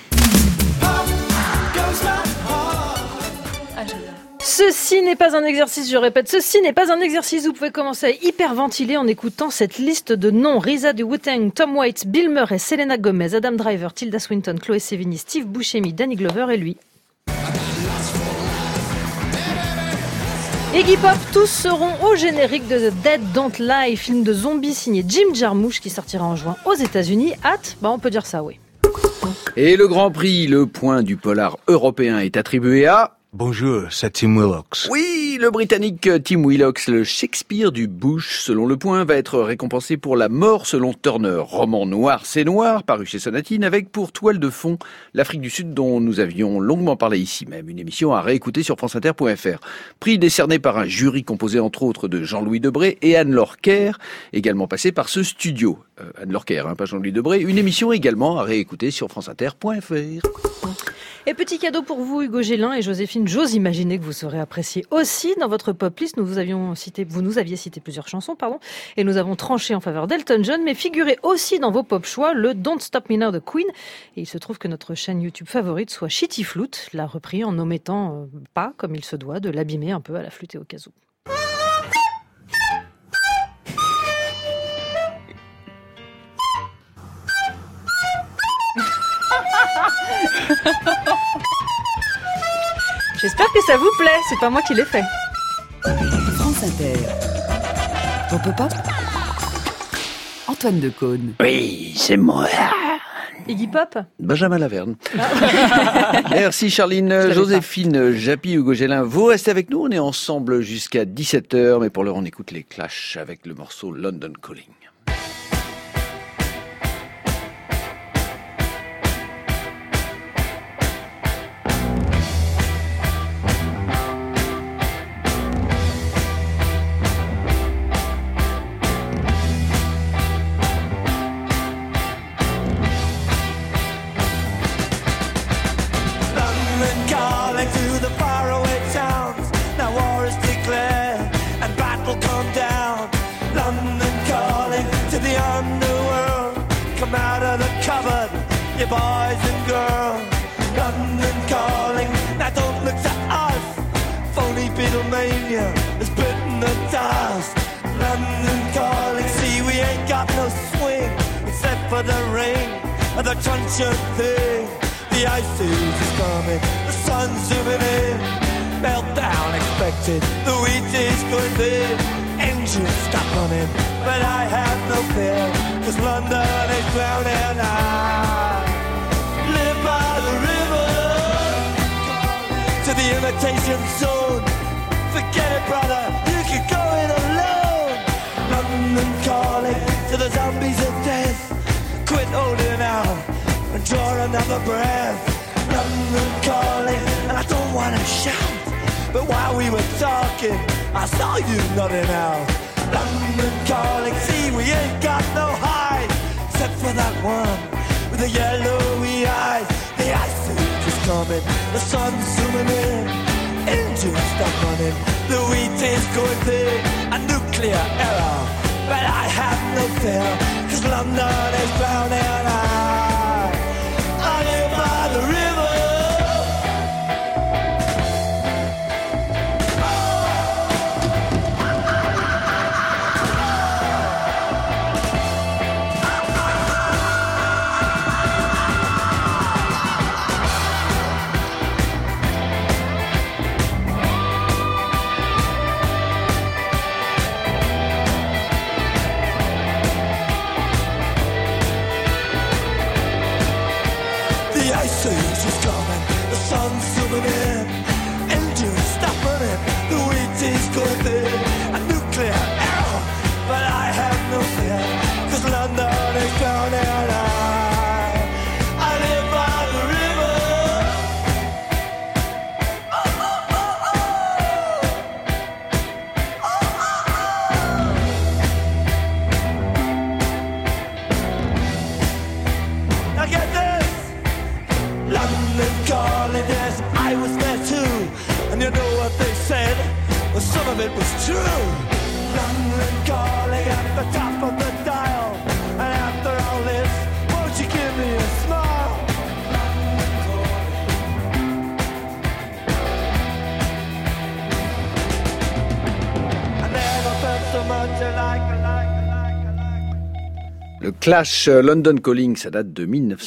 Ceci n'est pas un exercice, je répète, ceci n'est pas un exercice. Vous pouvez commencer à hyperventiler en écoutant cette liste de noms. Risa du Wu-Tang, Tom Waits, Bill Murray, Selena Gomez, Adam Driver, Tilda Swinton, Chloé Sevigny, Steve Buscemi, Danny Glover et lui. Iggy Pop, tous seront au générique de The Dead Don't Lie, film de zombies signé Jim Jarmusch qui sortira en juin aux États-Unis. Hâte, on peut dire ça, oui. Et le Grand Prix, le point du polar européen est attribué à... Bonjour, c'est Tim Willox. Oui, le Britannique Tim Willox, le Shakespeare du bush, selon Le Point, va être récompensé pour La mort selon Turner, roman noir c'est noir, paru chez Sonatine, avec pour toile de fond l'Afrique du Sud dont nous avions longuement parlé ici même, une émission à réécouter sur franceinter.fr. Prix décerné par un jury composé entre autres de Jean-Louis Debré et Anne Lorquer, également passé par ce studio. Anne Lorquer, pas Jean-Louis Debré, une émission également à réécouter sur franceinter.fr. Et petit cadeau pour vous, Hugo Gélin et Joséphine, j'ose imaginer que vous serez appréciés aussi. Dans votre pop list, vous nous aviez cité plusieurs chansons, et nous avons tranché en faveur d'Elton John, mais figurez aussi dans vos pop choix le Don't Stop Me Now de Queen. Et il se trouve que notre chaîne YouTube favorite soit Shitty Flute, l'a repris en omettant pas, comme il se doit, de l'abîmer un peu à la flûte et au kazoo. J'espère que ça vous plaît, c'est pas moi qui l'ai fait. France Inter. Pop. Antoine Decaune. Oui, c'est moi. Iggy Pop. Benjamin Laverne. Merci Charline, Joséphine, Japy, Hugo Gélin. Vous restez avec nous, on est ensemble jusqu'à 17h, mais pour l'heure on écoute les Clash avec le morceau London Calling. Boys and girls, London calling. Now don't look to us. Phony Beatlemania has bitten the dust. London calling. See, we ain't got no swing except for the rain and the truncheon thing. The ice age is coming. The sun's zooming in. Meltdown expected. The wheat is going thin. Engines stop running, but I have no fear, 'cause London is drowning. I by the river to the imitation zone. Forget it, brother, you can go it alone. London calling to the zombies of death. Quit holding out and draw another breath. London calling, and I don't wanna shout, but while we were talking, I saw you nodding out. London calling, see we ain't got no hide, except for that one with the yellowy eyes. The ice age is coming, the sun's zooming in. Engines stop running, the wheat is going big. A nuclear error, but I have no fear, 'cause London is drowning. I live by the river. of it was true. London calling at the top of the dial. And after all this, won't you give me a smile? I never felt so much alike. Le Clash London Calling, ça date de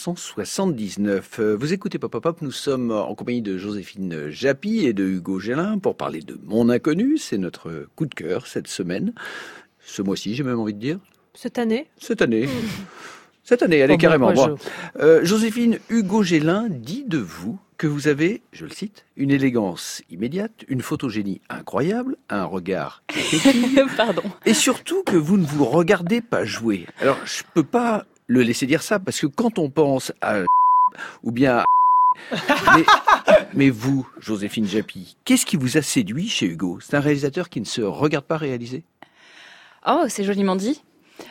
1979. Vous écoutez Pop Pop Pop, nous sommes en compagnie de Joséphine Japy et de Hugo Gélin pour parler de Mon Inconnu. C'est notre coup de cœur cette semaine. Ce mois-ci, j'ai même envie de dire. Cette année, elle est carrément bon. Joséphine, Hugo Gélin dit de vous que vous avez, je le cite, une élégance immédiate, une photogénie incroyable, un regard pétillant, Pardon. et surtout que vous ne vous regardez pas jouer. Alors, je peux pas le laisser dire ça, parce que quand on pense à ou bien à mais vous, Joséphine Japy, qu'est-ce qui vous a séduit chez Hugo? C'est un réalisateur qui ne se regarde pas réaliser? Oh, c'est joliment dit.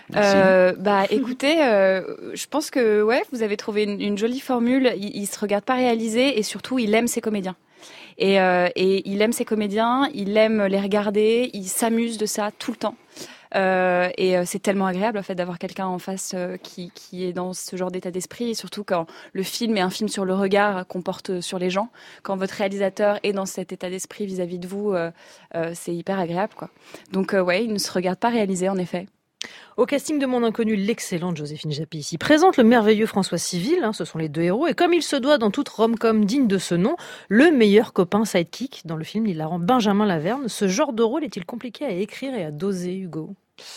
Écoutez, je pense que vous avez trouvé une jolie formule. Il se regarde pas réaliser et surtout il aime ses comédiens. Et il aime ses comédiens, il aime les regarder, il s'amuse de ça tout le temps. C'est tellement agréable en fait d'avoir quelqu'un en face qui est dans ce genre d'état d'esprit, et surtout quand le film est un film sur le regard qu'on porte sur les gens. Quand votre réalisateur est dans cet état d'esprit vis-à-vis de vous, c'est hyper agréable, quoi. Donc il ne se regarde pas réaliser en effet. Au casting de Mon Inconnu, l'excellente Joséphine Japy ici présente le merveilleux François Civil, ce sont les deux héros, et comme il se doit dans toute rom-com digne de ce nom, le meilleur copain sidekick dans le film hilarant Benjamin Laverne. Ce genre de rôle est-il compliqué à écrire et à doser, Hugo?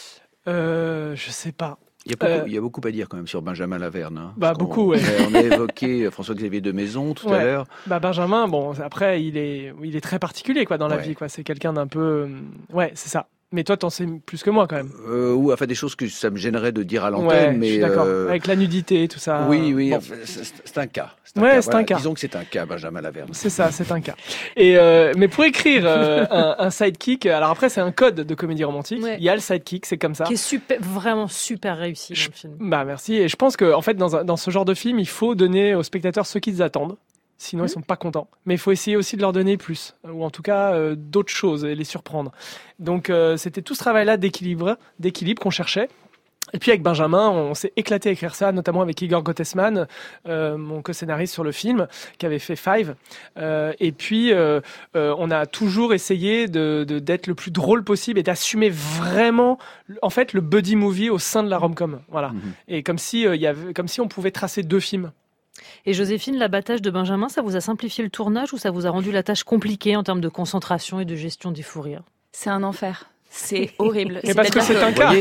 Je sais pas. Il y a beaucoup à dire quand même sur Benjamin Laverne. Hein, beaucoup, ouais. On a évoqué François-Xavier de Maison tout à l'heure. Benjamin, après, il est très particulier dans la vie, quoi. C'est quelqu'un d'un peu... c'est ça. Mais toi, t'en sais plus que moi, quand même. Des choses que ça me gênerait de dire à l'antenne, mais... je suis d'accord. Avec la nudité et tout ça. Oui, bon. C'est un cas. C'est un cas. Disons que c'est un cas, Benjamin Laverne. C'est ça, c'est un cas. Et mais pour écrire un sidekick, alors après, c'est un code de comédie romantique. Ouais. Il y a le sidekick, c'est comme ça. Qui est vraiment super réussi dans le film. Merci. Et je pense que, en fait, dans ce genre de film, il faut donner aux spectateurs ce qu'ils attendent. Sinon, ils sont pas contents. Mais il faut essayer aussi de leur donner plus, ou en tout cas d'autres choses, et les surprendre. Donc, c'était tout ce travail-là d'équilibre qu'on cherchait. Et puis avec Benjamin, on s'est éclaté à écrire ça, notamment avec Igor Gottesman, mon co-scénariste sur le film, qui avait fait Five. Et puis, on a toujours essayé d'être le plus drôle possible et d'assumer vraiment, en fait, le buddy movie au sein de la rom-com. Voilà. Mm-hmm. Et comme si on pouvait tracer deux films. Et Joséphine, l'abattage de Benjamin, ça vous a simplifié le tournage ou ça vous a rendu la tâche compliquée en termes de concentration et de gestion des fous rires? C'est un enfer. C'est horrible. Et parce que c'est un cas.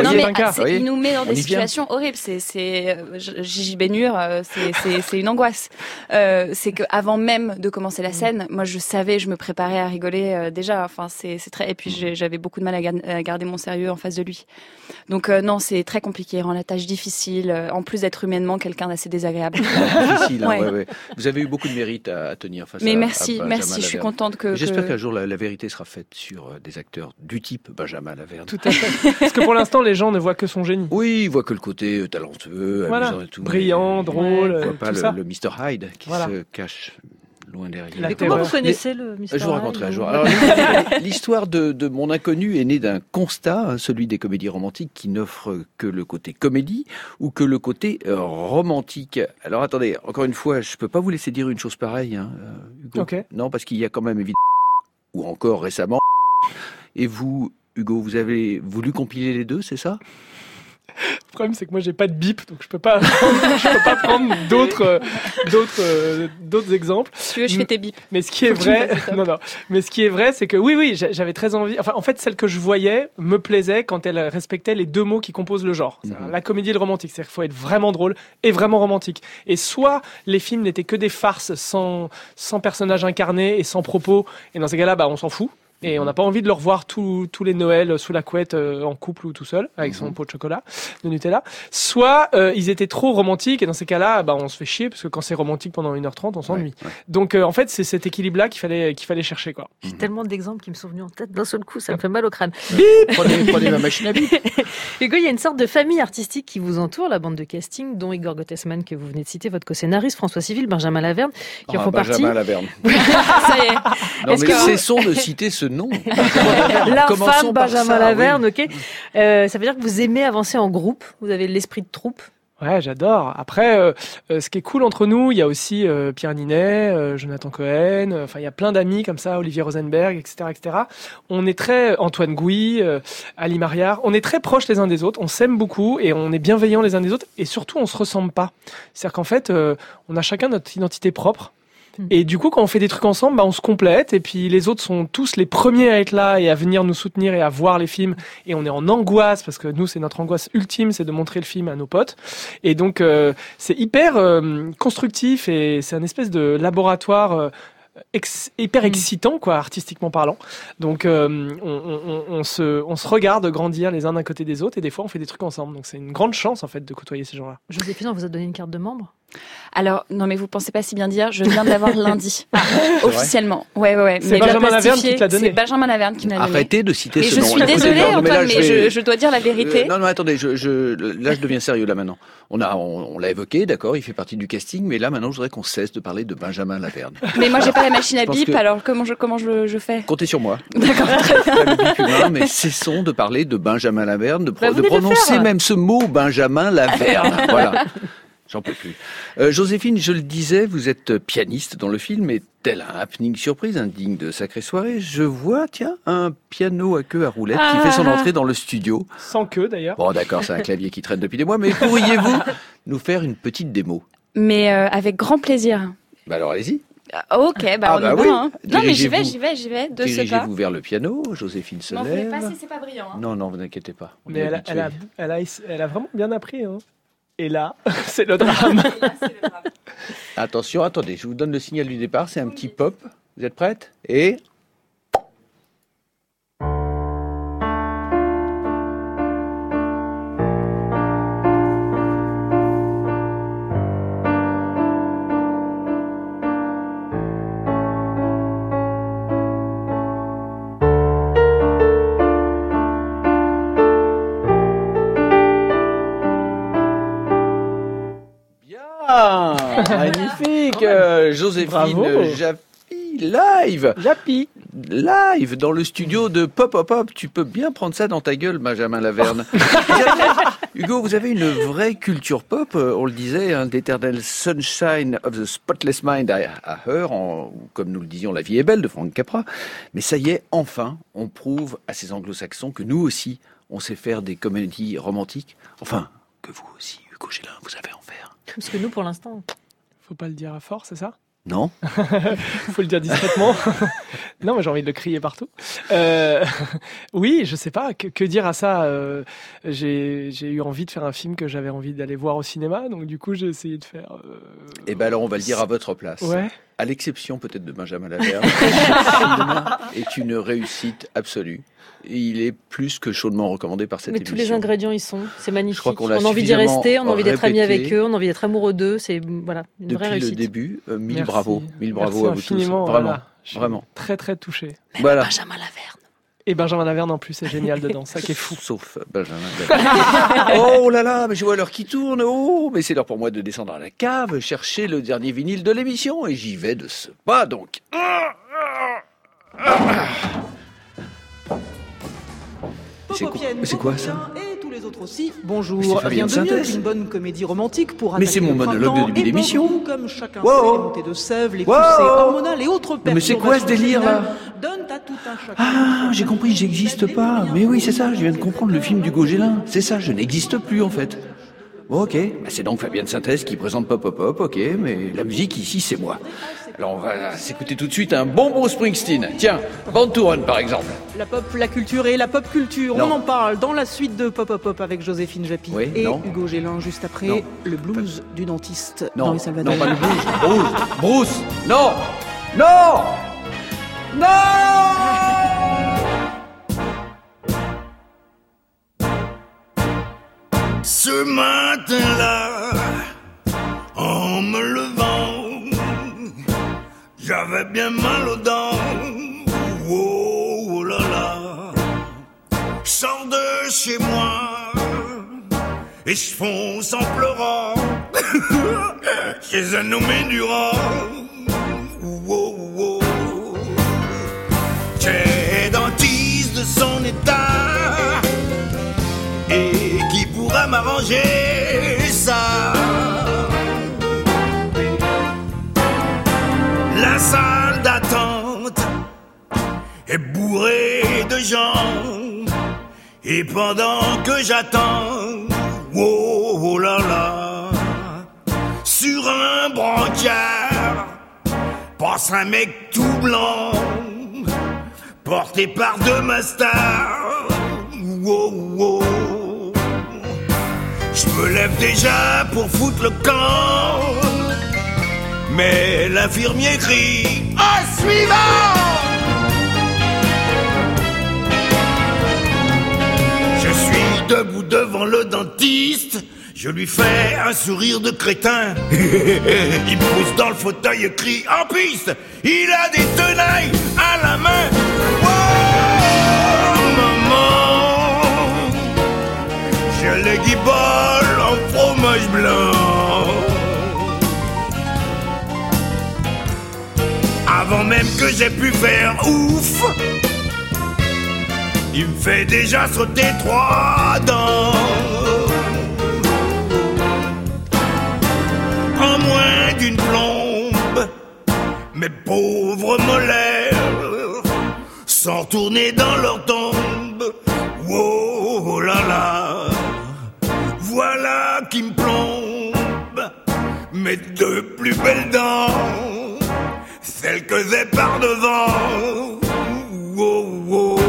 Il nous met dans des situations horribles. Gigi Bénure, c'est une angoisse. C'est que avant même de commencer la scène, moi je savais, je me préparais à rigoler déjà. Enfin, c'est très. Et puis j'avais beaucoup de mal à garder mon sérieux en face de lui. Donc non, c'est très compliqué. Il rend la tâche difficile. En plus d'être humainement quelqu'un d'assez désagréable. Difficile. Ouais. Vous avez eu beaucoup de mérite à tenir face. Mais merci. Je suis contente que. J'espère qu'un jour la vérité sera faite sur des acteurs du type Benjamin Laverne. Tout à fait. Parce que pour l'instant, les gens ne voient que son génie. Oui, ils voient que le côté talentueux, amusant et tout. Brillant, drôle. Ils voient pas le Mr. Hyde qui se cache loin derrière. Mais comment vous connaissez le Mr. Hyde? Je vous raconterai un jour. Alors, l'histoire de Mon Inconnu est née d'un constat, celui des comédies romantiques qui n'offrent que le côté comédie ou que le côté romantique. Alors attendez, encore une fois, je peux pas vous laisser dire une chose pareille, Hugo. Okay. Non, parce qu'il y a quand même évidemment, ou encore récemment, et vous, Hugo, vous avez voulu compiler les deux, c'est ça? Le problème, c'est que moi, j'ai pas de bip, donc je peux pas prendre d'autres exemples. Si tu veux, je fais tes bips. Mais ce qui est vrai, Mais ce qui est vrai, c'est que oui, j'avais très envie. Enfin, en fait, celle que je voyais me plaisait quand elle respectait les deux mots qui composent le genre. La comédie et le romantique. C'est-à-dire qu'il faut être vraiment drôle et vraiment romantique. Et soit les films n'étaient que des farces sans personnages incarnés et sans propos. Et dans ces cas-là, on s'en fout. Et on n'a pas envie de le revoir tous les Noëls sous la couette en couple ou tout seul avec son pot de chocolat, de Nutella. Soit ils étaient trop romantiques et dans ces cas-là, on se fait chier parce que quand c'est romantique pendant 1h30, on s'ennuie. Ouais. Donc en fait, c'est cet équilibre-là qu'il fallait chercher, quoi. J'ai tellement d'exemples qui me sont venus en tête d'un seul coup, ça me fait mal au crâne. Bip, prenez ma machine à bip. Hugo, il y a une sorte de famille artistique qui vous entoure, la bande de casting, dont Igor Gottesman que vous venez de citer, votre co-scénariste, François Civil, Benjamin Laverne, qui en font partie. Benjamin Laverne. Ça y est. Non, mais cessons de citer ce nom. L'infâme Benjamin ça, Laverne, ok. Ça veut dire que vous aimez avancer en groupe, vous avez l'esprit de troupe. Ouais, j'adore. Après, ce qui est cool entre nous, il y a aussi Pierre Ninet, Jonathan Cohen, enfin il y a plein d'amis comme ça, Olivier Rosenberg, etc., etc. On est très Antoine Gouy, Ali Mariard. On est très proches les uns des autres. On s'aime beaucoup et on est bienveillants les uns des autres. Et surtout, on se ressemble pas. C'est-à-dire qu'en fait, on a chacun notre identité propre. Et du coup, quand on fait des trucs ensemble, bah, on se complète. Et puis les autres sont tous les premiers à être là et à venir nous soutenir et à voir les films. Et on est en angoisse parce que nous, c'est notre angoisse ultime, c'est de montrer le film à nos potes. Et donc, c'est hyper constructif et c'est un espèce de laboratoire hyper excitant, quoi, artistiquement parlant. Donc, on se regarde grandir les uns d'un côté des autres et des fois, on fait des trucs ensemble. Donc, c'est une grande chance, en fait, de côtoyer ces gens-là. Joséphine, on vous a donné une carte de membre ? Alors, non, mais vous pensez pas si bien dire, je viens de l'avoir lundi. Officiellement. Ouais. C'est mais Benjamin Laverne qui te l'a donné. C'est Benjamin Laverne qui me l'a donné. Arrêtez de citer ce nom. Je suis désolée, Antoine, mais je dois dire la vérité. Non, attendez, là, je deviens sérieux, là, maintenant. On l'a évoqué, d'accord, il fait partie du casting, mais là, maintenant, je voudrais qu'on cesse de parler de Benjamin Laverne. Mais moi, j'ai pas la machine à bip, alors comment je fais ? Comptez sur moi. D'accord, très bien. Pas le bip humain, mais cessons de parler de Benjamin Laverne, de prononcer même ce mot, Benjamin Laverne. Voilà. J'en peux plus. Joséphine, je le disais, vous êtes pianiste dans le film, et tel un happening surprise, indigne de sacrée soirée, je vois, tiens, un piano à queue à roulette qui fait son entrée dans le studio. Sans queue, d'ailleurs. Bon, d'accord, c'est un clavier qui traîne depuis des mois, mais pourriez-vous nous faire une petite démo ? Mais avec grand plaisir. Bah alors, allez-y. Ok, on y va. Oui. Hein. Non, mais j'y vais, de ce pas. Dirigez-vous vers le piano, Joséphine se lève. Non, vous pouvez passer, c'est pas brillant. Hein. Non, vous inquiétez pas. Mais elle a vraiment bien appris, hein. Et là, c'est le drame. Attention, attendez, je vous donne le signal du départ, c'est un petit pop. Vous êtes prête ? Et... Magnifique, Joséphine Jaffy, live dans le studio de Pop Pop Pop. Tu peux bien prendre ça dans ta gueule, Benjamin Laverne. Hugo, vous avez une vraie culture pop, on le disait, l'Eternal Sunshine of the Spotless Mind à Her, comme nous le disions, La vie est belle de Frank Capra. Mais ça y est, enfin, on prouve à ces anglo-saxons que nous aussi, on sait faire des comédies romantiques. Enfin, que vous aussi, Hugo Gélin, vous savez en faire. Parce que nous, pour l'instant... Faut pas le dire à fort, c'est ça ? Non. Faut le dire discrètement. Non, mais j'ai envie de le crier partout. Oui, je sais pas, que dire à ça. J'ai eu envie de faire un film que j'avais envie d'aller voir au cinéma, donc du coup, j'ai essayé de faire... Eh ben alors, on va le dire à votre place. Ouais. À l'exception peut-être de Benjamin Laverne, le film est une réussite absolue. Et il est plus que chaudement recommandé par cette émission. Mais tous les ingrédients y sont, c'est magnifique. Je crois qu'on on a envie d'y rester, on a envie d'être amis répété. avec eux, on a envie d'être amoureux d'eux, c'est voilà, une vraie réussite. Depuis le début, mille Merci. bravo Merci à vous tous. Vraiment, voilà. vraiment. Très très touché. Même voilà. Benjamin Laverne. Et Benjamin Laverne en plus, c'est génial dedans, ça qui est fou. Sauf Benjamin Laverne. Oh là là, mais je vois l'heure qui tourne. Oh, mais c'est l'heure pour moi de descendre à la cave, chercher le dernier vinyle de l'émission, et j'y vais de ce pas donc. C'est quoi ça? Et tous les autres aussi. Bonjour. Mais c'est Fabien Rien de mieux Synthèse. qu'une bonne comédie romantique pour Mais attaquer c'est mon le monologue printemps. de début Et pour d'émission. vous, comme chacun Wow. sait, les montées de sève, les Wow. poussées hormonales et autres Mais c'est quoi ce perturbations délire, là hormonales donnent à tout un chacun. Ah, j'ai compris, j'existe pas. Mais oui, c'est ça, je viens de comprendre le film d'Hugo Gélin. C'est ça, je n'existe plus en fait. Bon, ok, bah, c'est donc Fabien Synthèse qui présente Pop Pop Pop, ok, mais la musique ici c'est moi. Alors on va s'écouter tout de suite un bon Bruce Springsteen. Tiens, Born to Run par exemple. La pop, la culture et la pop culture. Non. On en parle dans la suite de Pop Pop Pop avec Joséphine Jappy Oui, et non. Hugo Gélin juste après Non. le blues du dentiste dans Non, les Salvador. non, pas le blues. Bruce, non, non, non. Ce matin-là, en me levant, j'avais bien mal aux dents. Oh, oh là là, je sors de chez moi et je fonce en pleurant chez un nommé Durand. Oh, oh, oh. J'ai de son état. Et qui pourra m'arranger ça? La salle d'attente est bourrée de gens. Et pendant que j'attends, oh là là, sur un brancard passe un mec tout blanc, porté par deux masters. Oh, oh. Je me lève déjà pour foutre le camp, mais l'infirmier crie: ah, suivant! Je suis debout devant le dentiste, je lui fais un sourire de crétin. Il me pousse dans le fauteuil et crie: en piste! Il a des tenailles à la main. Oh, maman, je les guibole en fromage blanc. Avant même que j'ai pu faire ouf, il me fait déjà sauter 3 dents. En moins d'une plombe, mes pauvres molaires sont retournés dans leur tombe. Oh là là, voilà qui me plombe mes 2 plus belles dents, celles que j'ai par devant. Oh, oh.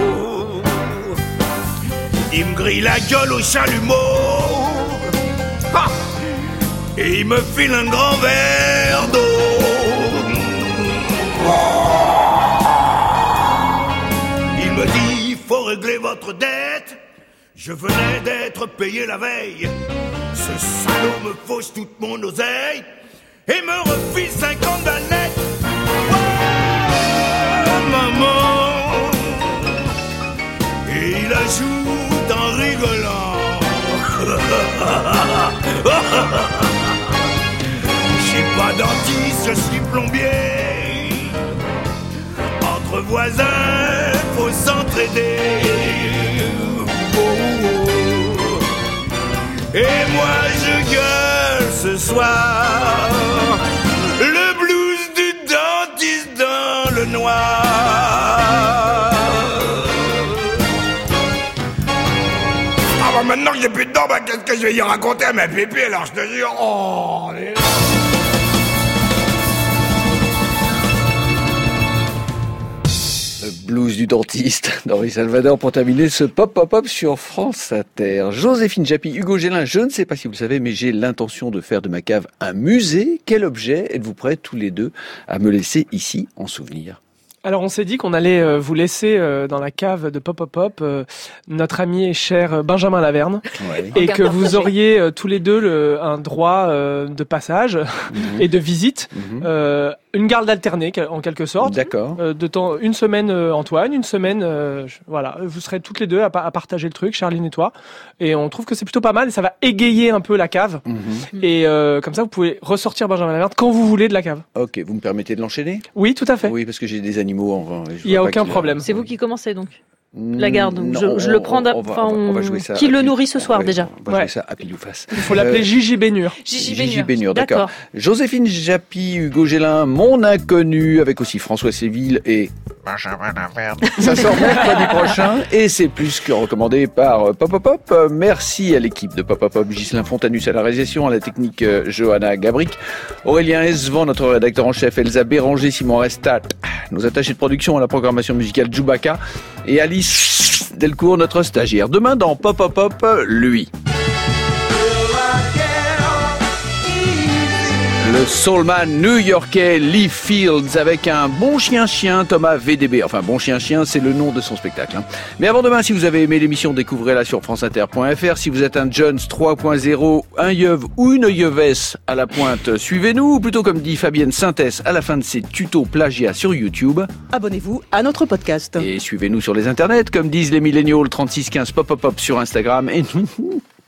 Il me grille la gueule au chalumeau, ah, et il me file un grand verre d'eau. Il me dit: faut régler votre dette, je venais d'être payé la veille. Ce salaud me fauche toute mon oseille et me refile 50 balles nettes. Oh, maman. Et il ajoute en rigolant: je suis pas dentiste, je suis plombier. Entre voisins, faut s'entraider. Oh, oh. Et moi je gueule ce soir le blues du dentiste dans le noir. Maintenant que j'ai plus de dents, bah, qu'est-ce que je vais y raconter à ma pépé, alors je te jure. Oh, Le blues du dentiste d'Henri Salvador pour terminer ce pop-pop-pop sur France Inter. Joséphine Japy, Hugo Gélin, je ne sais pas si vous le savez, mais j'ai l'intention de faire de ma cave un musée. Quel objet êtes-vous prêts tous les deux à me laisser ici en souvenir ? Alors on s'est dit qu'on allait vous laisser dans la cave de Pop notre ami et cher Benjamin Laverne, ouais, et que vous auriez tous les deux un droit de passage et de visite, une garde alternée en quelque sorte. D'accord. De temps, une semaine Antoine, une semaine voilà, vous serez toutes les deux à partager le truc, Charline et toi, et on trouve que c'est plutôt pas mal et ça va égayer un peu la cave. Et comme ça vous pouvez ressortir Benjamin Laverne quand vous voulez de la cave. Ok, vous me permettez de l'enchaîner ? Oui, tout à fait. Oui, parce que j'ai des animaux. Il n'y a aucun problème. C'est vous qui commencez donc la garde. Non, je le prends. On va jouer ça. Qui le nourrit ce soir déjà? On va jouer ça à pile ou face. Il faut l'appeler Gigi Bénure. Gigi Bénure, d'accord. Joséphine Japy, Hugo Gélin, mon inconnu, avec aussi François Séville et Benjamin Laverne. Ça sort mercredi prochain et c'est plus que recommandé par Pop. Merci à l'équipe de Pop. Ghislain Fontanus à la réalisation, à la technique Johanna Gabric, Aurélien Esvan, notre rédacteur en chef, Elsa Béranger, Simon Restat, nos attachés de production à la programmation musicale Djoubaka et Alice Delcourt, notre stagiaire. Demain dans Pop, lui. Le soulman new-yorkais Lee Fields avec un bon chien-chien, Thomas VDB. Enfin, bon chien-chien, c'est le nom de son spectacle. Mais avant demain, si vous avez aimé l'émission, découvrez-la sur franceinter.fr. Si vous êtes un Jones 3.0, un yeuve ou une yeuvesse à la pointe, suivez-nous. Ou plutôt, comme dit Fabienne Synthès à la fin de ses tutos plagiat sur YouTube. Abonnez-vous à notre podcast. Et suivez-nous sur les internets, comme disent les milléniaux, le 3615 Pop sur Instagram. Et nous,